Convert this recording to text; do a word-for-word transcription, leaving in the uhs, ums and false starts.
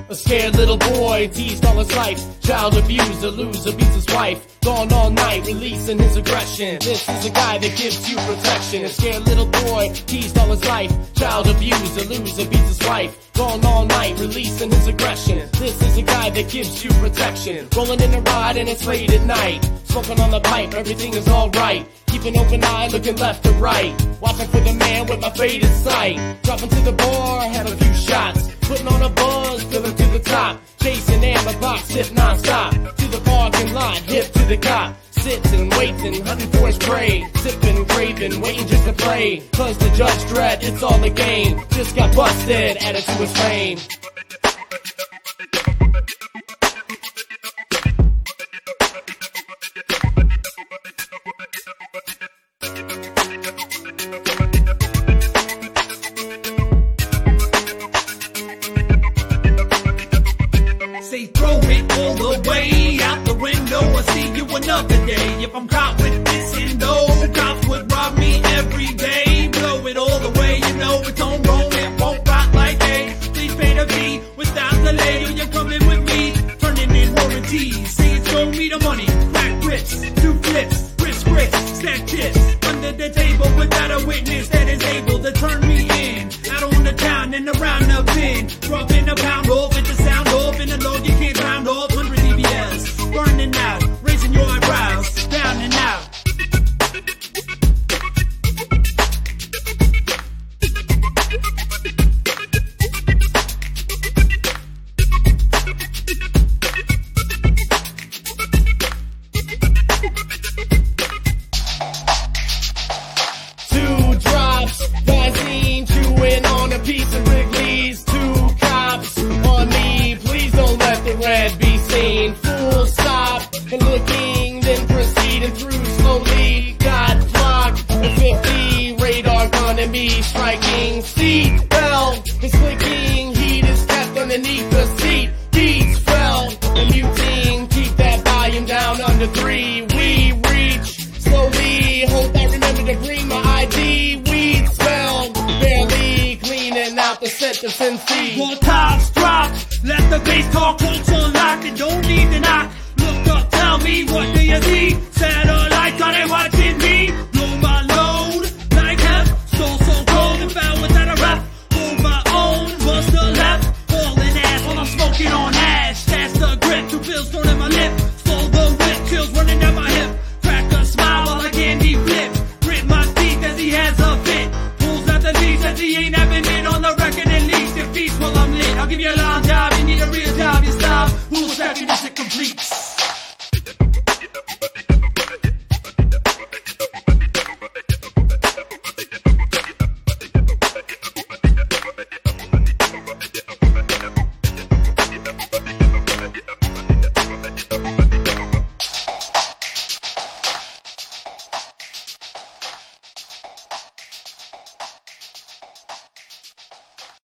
A scared little boy, teased all his life. Child abuser, loser, beats his wife. Gone all night, releasing his aggression. This is a guy that gives you protection. A scared little boy, teased all his life. Child abuser, loser, beats his wife. Gone all night, releasing his aggression. This is a guy that gives you protection. Rolling in a ride and it's late at night. Smoking on the pipe, everything is alright. Keep an open eye, looking left to right. Watching for the man with my faded sight. Dropping to the bar, had a few shots. Putting on a buzz, filling to the top. Chasing amber box, hip non-stop. To the parking lot, hip to the cop. Sitting, waiting, hunting for his prey. Sipping, craving, waiting just to play. Cause the judge dread, it's all a game. Just got busted, added to his fame. Say throw it all the way out the window. I'll see you another day. If I'm caught with this and no, cops would rob me every day. Blow it all the way, you know it's on roll. It won't rock like a please pay the fee without delay. Or you're coming with me, turning in warranties. Say it's show me the money, crack grips, two flips, wrist grits, stack chips under the table without a witness that is able to turn me in. Out on the town and around the bend, dropping a pound off at the sound off in the log you can't round off. one hundred D B S, burning out, raising your eyebrows, down and out. Two drops, Visine chewing on a piece of Wrigley's. Two cops on me, please don't let the red be seen. Full stop, and looking, then proceeding through slowly. Got blocked, the fifty, radar gunning me, striking. Seat belt is clicking, heat is kept underneath the seat. Beats fell, and muting, keep that volume down under three. We reach slowly, hope I remember to bring my I D. Weed smell, barely cleaning out the sentence and see. More tops drop, let the bass talk, quotes unlocked, and don't need to knock. Look up, tell me, what do you see? Satellites, are they watching me? Blow my load, like hemp, so so cold and foul without a rep. Hold my own, bust the left, falling ass while I'm smoking on ash. That's the grip, two pills thrown in my lip, slow the whip, chills running down my hip. Crack a smile while I candy flip, grit my teeth as he has a fit, pulls out the leaves as he ain't having